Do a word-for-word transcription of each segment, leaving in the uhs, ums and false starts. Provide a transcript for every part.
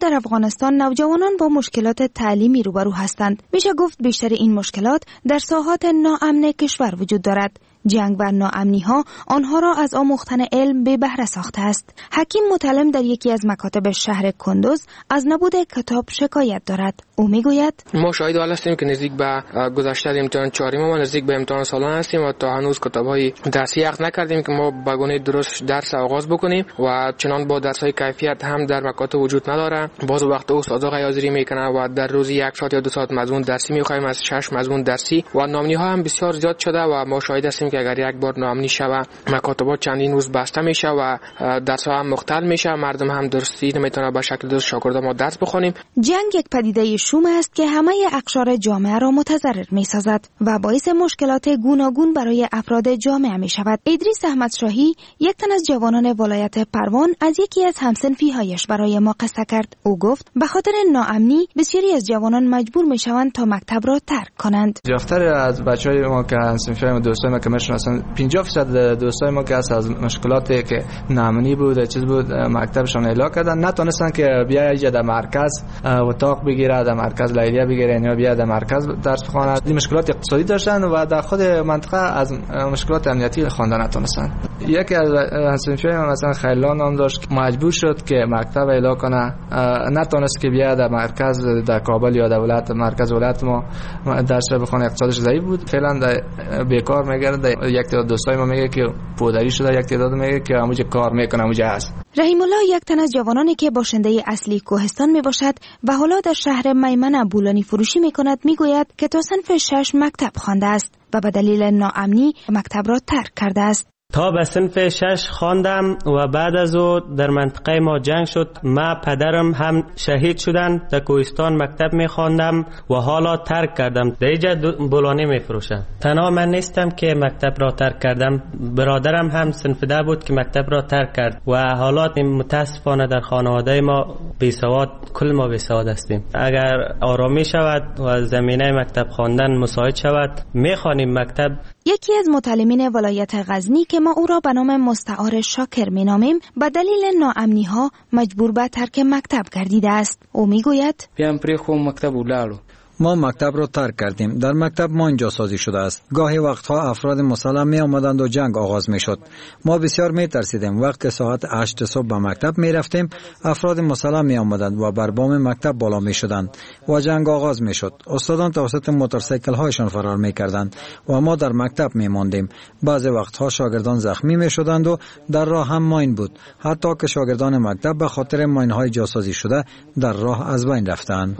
در افغانستان نوجوانان با مشکلات تعلیمی روبرو هستند. میشه گفت بیشتر این مشکلات در ساحات ناامن کشور وجود دارد. جنگ و ناامنی ها آنها را از آموختن علم به بهره ساخته است. حکیم متلم در یکی از مکاتب شهر کندوز از نبود کتاب شکایت دارد. او میگوید ما شاهد حال هستیم که نزدیک به گذشته امتحان چهارم ما نزدیک به امتحان سالانه هستیم و تا هنوز کتاب‌های درسی عقد نکردیم که ما به گونه درست درس آغاز بکنیم و چنان با درس‌های کیفیت هم در مکاتب وجود نداره. باز وقت استادا غیازری میکنه و در روزی یک ساعت یا دو ساعت مضمون درسی میخوایم از شش مضمون درسی و ناامنی ها هم بسیار زیاد شده و ما شاهد هستیم که اگر یک بار ناامنی شوه مکاتبات چندین روز بسته میشه و درس ها هم مختل میشه، مردم هم درستی نمیتونه به شکل درست شاگردا ما درس بخونیم. جنگ یک پدیده شوم است که همه اقشار جامعه را متضرر میسازد و باعث مشکلات گوناگون برای افراد جامعه می شود. ادریس احمد شاهی، یک تن از جوانان ولایت پروان، از یکی از همسنفی هایش برای ما قصه کرد. او گفت به خاطر ناامنی بسیاری از جوانان مجبور می شوند تا مکتب را ترک کنند. زیاتر از بچهای ما که همسنفی ما دوستای ما که میشناسن پنجاه درصد دوستای ما که از مشکلاتی که ناامنی بود چیز بود مکتبشون اعلام کردن، نتونستن که بیا در مرکز اتاق بگیره، در مرکز لیلیه بگیره یا بیا در مرکز درس بخونه. این مشکلات اقتصادی داشتن و در خود منطقه از مشکلات امنیتی خواندن نتونستن. یکی از همسنفی ما مثلا خیلان نام داشت، مجبور شد که مکتب اعلام کنه، نتونست که بیا در مرکز در کابل یا در ولایت مرکز ولایت ما درس بخونه، اقتصادش ضعیف بود. فعلا بیکار میگرده. یک تعداد دوستای ما میگه که پودری شده، یک تعداد میگه که همونجا کار میکنه، همونجا هست. رحیم الله یک تن از جوانانی که باشنده اصلی کوهستان می باشد و حالا در شهر میمنه بولانی فروشی می کند میگوید که تا صنف شش مکتب خوانده است و به دلیل ناامنی مکتب را ترک کرده است. تا به صنف شش خواندم و بعد از او در منطقه ما جنگ شد. ما پدرم هم شهید شدن. در کوهستان مکتب می خواندم و حالا ترک کردم. در اینجا بولانی می فروشم. تنها من نیستم که مکتب را ترک کردم، برادرم هم صنف ده بود که مکتب را ترک کرد و حالات متاسفانه در خانواده ما بی سواد، کل ما بی سواد هستیم. اگر آرامی شود و زمینه مکتب خواندن مساعد شود می خوانیم مکتب. یکی از متعلمین ولایت غزنی که ما او را به نام مستعار شاکر مینامیم به دلیل ناامنی ها مجبور به ترک مکتب گردیده است. او میگوید بیام پری خو مکتب ولالو ما مکتب را ترک کردیم. در مکتب ما اینجا سازی شده است. گاهی وقتها افراد مسلح می آمدند و جنگ آغاز می شد. ما بسیار می ترسیدیم. وقت ساعت هشت صبح به مکتب می رفتیم، افراد مسلح می آمدند و بر بام مکتب بالا می شدند و جنگ آغاز می شد. استادان توسط موتورسیکل هایشان فرار می کردند و ما در مکتب می ماندیم. بعضی وقتها شاگردان زخمی می شدند و در راه هم ماین بود. حتی که شاگردان مکتب به خاطر ماین های جاسازی شده در راه از بین رفتند.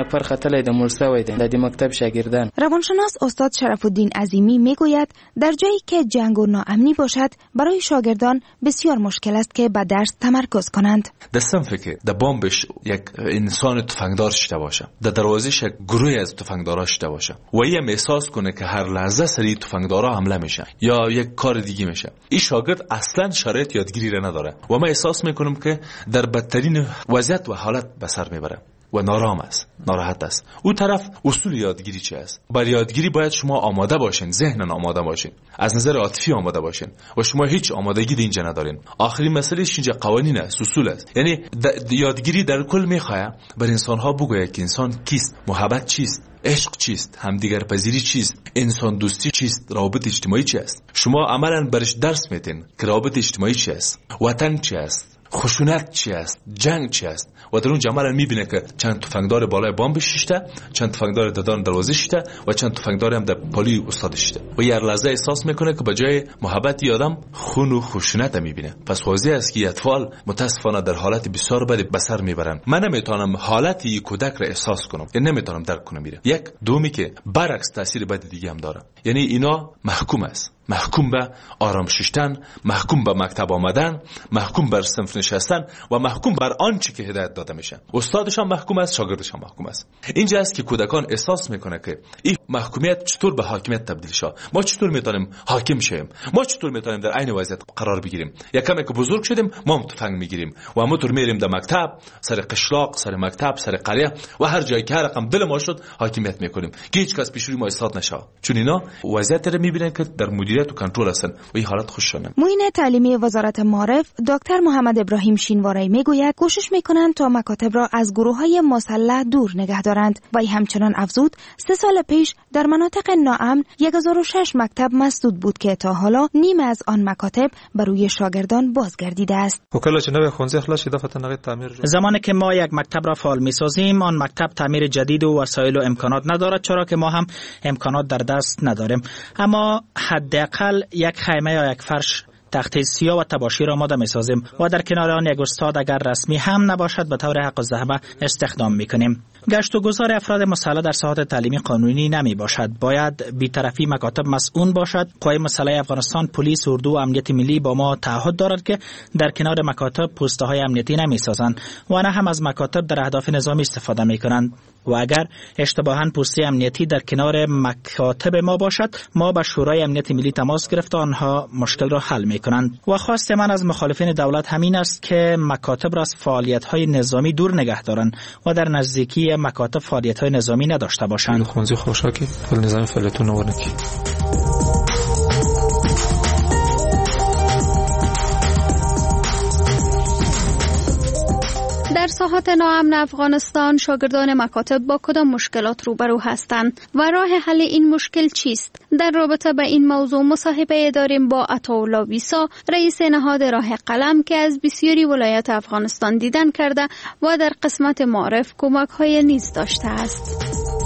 روانشناس استاد شرف الدین عظیمی میگوید در جایی که جنگ و ناامنی باشد برای شاگردان بسیار مشکل است که به درس تمرکز کنند. در صنفی که در بامبش یک انسان تفنگدار شده باشه، در دروازش یک گروه از تفنگدارا شده باشه و این احساس کنه که هر لحظه سری تفنگدارا حمله میشه یا یک کار دیگه میشه، این شاگرد اصلا شرایط یادگیری را نداره و من احساس میکنم که در بدترین وضعیت و حالت به سر میبره و نارام است، ناراحت است. او طرف اصول یادگیری چه است؟ برای یادگیری باید شما آماده باشین، ذهنن آماده باشین، از نظر عاطفی آماده باشین و شما هیچ آمادگی اینجا ندارین. آخرین مسئله اینجا قوانین است، اصول است. یعنی یادگیری در کل میخواد بر انسان ها بگوید که انسان کیست، محبت چیست، عشق چیست، همدیگر پذیری چیست، انسان دوستی چیست، روابط اجتماعی چی است. شما عملاً برش درس میدین که روابط اجتماعی چی است، وطن چی است، خشونت چی است، جنگ چی است و در اون جمعه میبینه که چند تفنگدار بالای بام شیشته، چند تفنگدار دادان دروازه شیشته و چند تفنگدار هم در پالی استاد شیشته و یه لحظه احساس میکنه که بجای محبت آدم خون و خشونت میبینه. پس واضح است که اطفال متاسفانه در حالت بسیار بدی به سر میبرن. من نمیتونم حالت یک کودک را احساس کنم، یعنی نمیتونم درک کنم. میره یک دومی که برعکس تاثیر بد دیگه هم داره، یعنی اینا محکوم است، محکوم به آرام ششتن، محکوم به مکتب آمدن، محکوم بر صنف نشستن و محکوم بر آنچه که هدایت داده میشه. استادش هم محکوم است، شاگردش هم محکوم است. اینجا است که کودکان احساس میکنه که این محکومیت چطور به حاکمیت تبدیل شه. ما چطور میتونیم حاکم شیم؟ ما چطور میتونیم در عین وضعیت قرار بگیریم؟ یکم که بزرگ شدیم ما هم تفنگ میگیریم و ما طور میریم در مکتب، سر قشلاق، سر مکتب، سر قریه و هر جایی که هر رقم دل ما شد حاکمیت میکنیم که هیچ کس پیش روی ما ایستاد نشه. چون اینا وضعیت رو میبینن که در مدیر مدیریت و کنترل هستن و این حالت خوششون نمیاد. معین تعلیمی وزارت معارف دکتر محمد ابراهیم شینواری میگوید کوشش میکنند تا مکاتب را از گروه‌های مسلح دور نگه دارند و همچنان افزود سه سال پیش در مناطق ناامن یک هزار و شش مکتب مسدود بود که تا حالا نیم از آن مکاتب بر روی شاگردان بازگردیده است. زمانی که ما یک مکتب را فعال می‌سازیم آن مکتب تعمیر جدید و وسایل و امکانات ندارد، چرا که ما هم امکانات در دست نداریم، اما حداقل یک خیمه یا یک فرش تخته سیاه و تباشیر آماده می‌سازیم و در کنار آن یک استاد اگر رسمی هم نباشد به طور حق الزحمه استخدام می‌کنیم. گشت و گذار افراد مسلح در ساحات تعلیمی قانونی نمی باشد. باید بی‌طرفی مکاتب مسئول باشد. قوای مسلح افغانستان، پلیس، اردو و امنیت ملی با ما تعهد دارد که در کنار مکاتب پوسته‌های امنیتی نمی‌سازند و نه هم از مکاتب در اهداف نظامی استفاده می‌کنند. و اگر اشتباهاً پوسته امنیتی در کنار مکاتب ما باشد، ما به شورای امنیت ملی تماس گرفته آنها مشکل را حل می‌کنند. و خواست من از مخالفین دولت همین است که مکاتب را از فعالیت‌های نظامی دور نگه دارند و در نزدیکی مکاتب فعالیت‌های نظامی نداشته باشند. خونزی خوشاکی کل نظام فعالیتون نورنکی. در ساحات ناامن افغانستان شاگردان مکاتب با کدام مشکلات روبرو هستند و راه حل این مشکل چیست؟ در رابطه با این موضوع مصاحبه داریم با عطاالله ویسا، رئیس نهاد راه قلم که از بسیاری ولایات افغانستان دیدن کرده و در قسمت معارف کمک‌های نیز داشته است.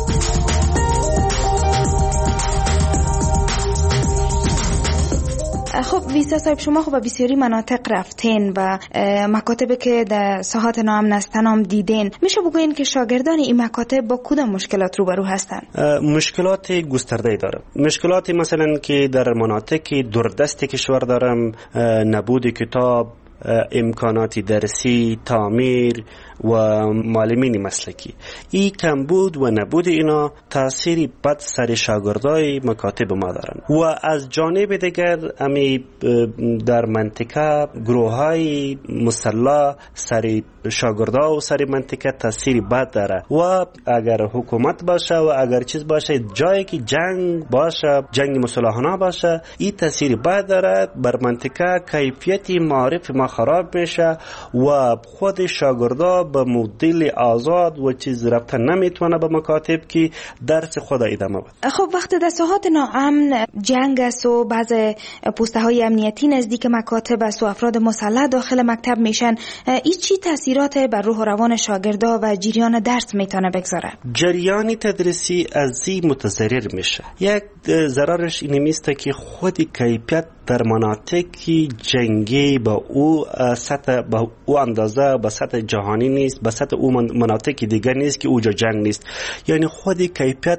خب ویسا صاحب، شما خب بسیاری مناطق رفتین و مکاتبی که در ساحات ناامن هستن هم دیدین، میشه بگوین که شاگردان این مکاتب با کدام مشکلات روبرو هستن؟ مشکلات گسترده داره. مشکلاتی مثلا که در مناطق دوردست کشور دارم، نبود کتاب، امکانات درسی، تعمیر و معلمین مسلکی، این کمبود و نبود اینا تأثیری بد سر شاگردای مکاتب ما دارن. و از جانب دیگر امی در منطقه گروه‌های مسلح سر شاگردا و سر منطقه تأثیری بد داره. و اگر حکومت باشه و اگر چیز باشه، جایی که جنگ باشه، جنگ مسلحانه باشه، این تأثیری بد داره بر منطقه. کیفیت معارف ما خراب میشه و خود شاگردا به مدل آزاد و چیز رفتن نمیتونه به مکاتب که درس خود ادامه بده. خب وقتی در ساحات ناامن جنگ است و بعض پوسته های امنیتی نزدیک مکاتب است و افراد مسلح داخل مکتب میشن، این چی تاثیرات بر روح و روان شاگردا و جریان درس میتونه بگذاره؟ جریان تدریسی از این متضرر میشه. یک ضررش این میسته که خود کیفیت در مناطقی جنگی با او سطح با او اندازه با سطح جهانی نیست، با سطح او مناطق دیگر نیست که اوجا جنگ نیست. یعنی خود کیفیت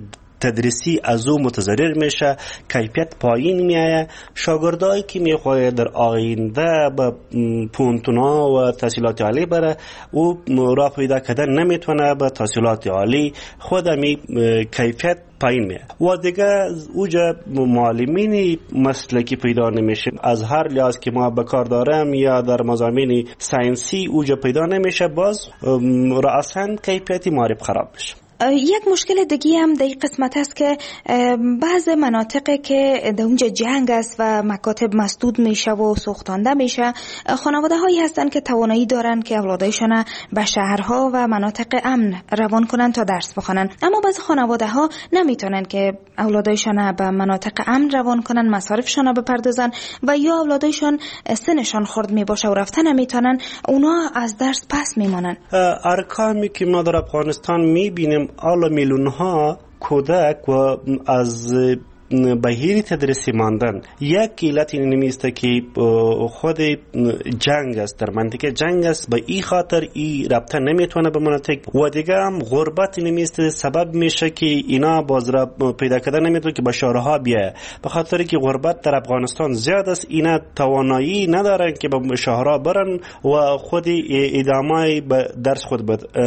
تدریسی از او متضرر میشه، کیفیت پایین میایه. شاگردایی که میخواد در آینده به پونتونا و تحصیلات عالی بره، او راه پیدا کردن نمیتونه به تحصیلات عالی، خود می کیفیت پایین میه. و دیگه اوجا معلمین مسلکی پیدا نمیشه. از هر لحاظ که ما به کار دارم یا در مضامین ساینسی اوجا پیدا نمیشه، باز رأساً کیفیت معرف خراب میشه. یک مشکل دیگه هم در این قسمت است که بعض مناطقی که در اونجا جنگ است و مکاتب مسدود میشه و سوختانده میشه، خانواده هایی هستن که توانایی دارن که اولادایشان به شهرها و مناطق امن روان کنن تا درس بخونن، اما بعض خانواده ها نمیتونن که اولادایشان به مناطق امن روان کنن، مصارفشان بپردازن و یا اولادایشان سنشان خرد میباشه و رفتن نمیتونن، اونا از درس پس میمانن. ارقامی که ما در افغانستان میبینیم، آلا میلیون ها کودک و از بهیر تدریسی ماندن. یک علت این نمیسته که خود جنگ است، در منطقه جنگ است، به این خاطر این رابطه نمیتونه به مناطق. و دیگه هم غربت نمیسته سبب میشه که اینا باز را پیدا کردن نمیتونه که به شهرها بیایه، به خاطر که غربت در افغانستان زیاد است. اینا توانایی ندارن که به شهرها برن و خود ادامه درس خود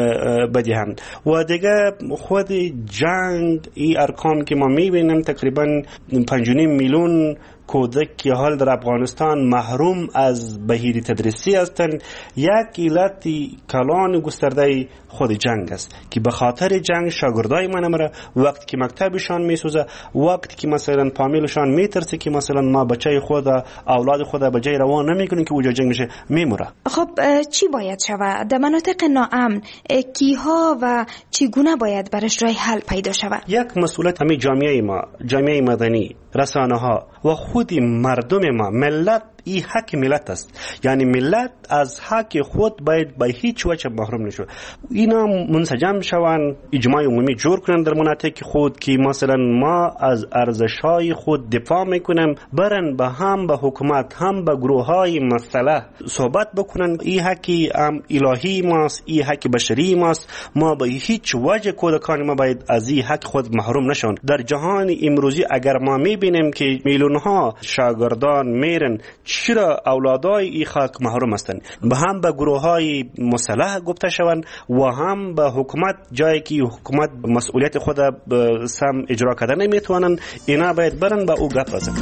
بدهند. و دیگه خود جنگ، این ارقام که ما میبینیم تقریبا پنج و نیم میلیون کودک که حال در افغانستان محروم از بهیر تدریسی هستند، یک علت کلان گسترده خود جنگ است که به خاطر جنگ شاگردای من امره وقتی که مکتبشان میسوزه، وقتی که مثلا فامیلشان میترسه که مثلا ما بچه خود اولاد خود به جای روان نمیکنیم که اونجا جنگ میشه میموره. خب چی باید شود در مناطق ناامن؟ کیها و چگونه باید برش راه حل پیدا شود؟ یک مسئولیت همین جامعه ما، جامعه مدنی، رسانه ها و خود مردم ما، ملت، این حق ملت است. یعنی ملت از حق خود باید به هیچ وجه محروم نشود. اینا منسجم شوند، اجماع عمومی جور کنند در مناطق خود که مثلا ما از ارزش‌های خود دفاع میکنیم، برن به هم به حکومت هم به گروه‌های مسلح صحبت بکنن. این حق هم الهی ماست، این حق بشری ماست. ما به هیچ وجه کودکان ما باید از این حق خود محروم نشون. در جهان امروزی اگر ما میبینیم که میلیون ها شاگردان میرن، چرا اولادای این خاک محروم هستند؟ به هم به گروه های مسلح گفته شوند و هم به حکومت، جایی که حکومت مسئولیت خود سم اجرا کردن نمیتونن، اینا باید برن به او گپ بزنن.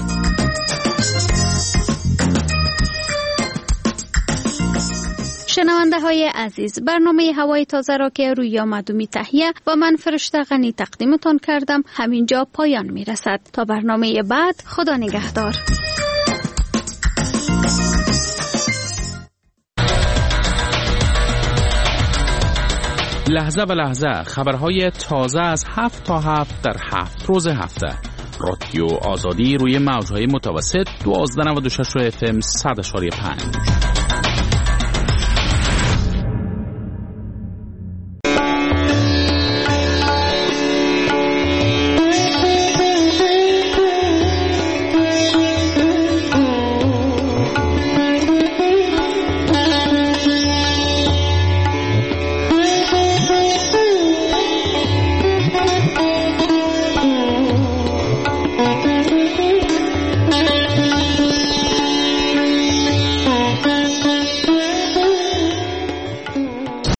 شنونده های عزیز، برنامه هوای تازه را که روی مدومی تهیه و من فرشته غنی تقدیمتان کردم همینجا پایان می رسد. تا برنامه بعد، خدا نگهدار. لحظه و لحظه خبرهای تازه از هفت تا هفت در هفت روز هفته. رادیو آزادی روی موجهای متوسط دوازده و نود و شش اف ام صد و پنج.